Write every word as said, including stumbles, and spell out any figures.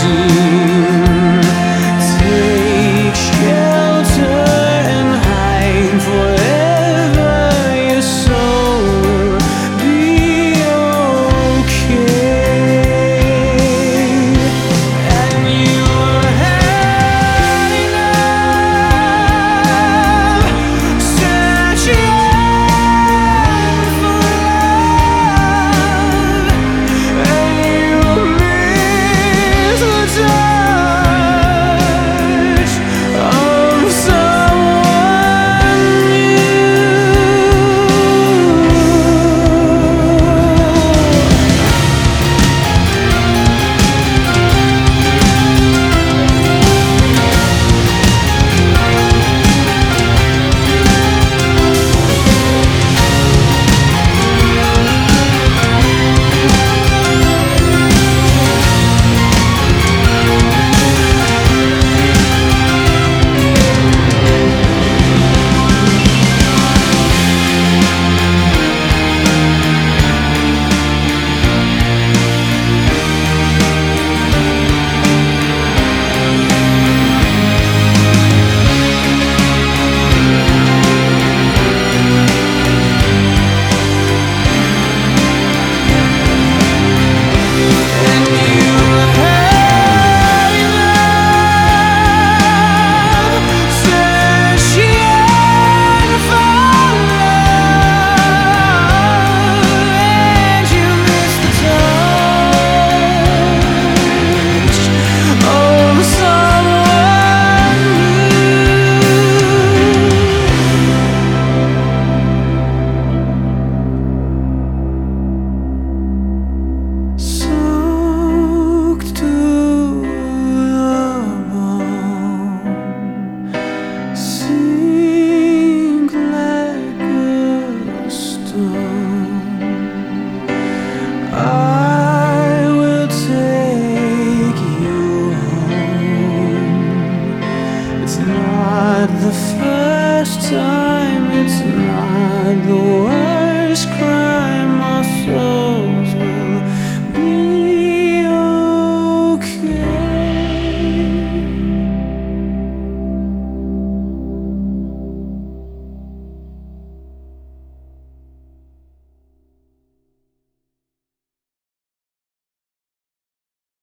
Take shelter and hide forever. Your soul will be okay. And you had enough searching for love, and you miss the touch of someone soaked to the bone, sink like a stone. I will take you home. It's not the first time, it's not the worst crime. My soul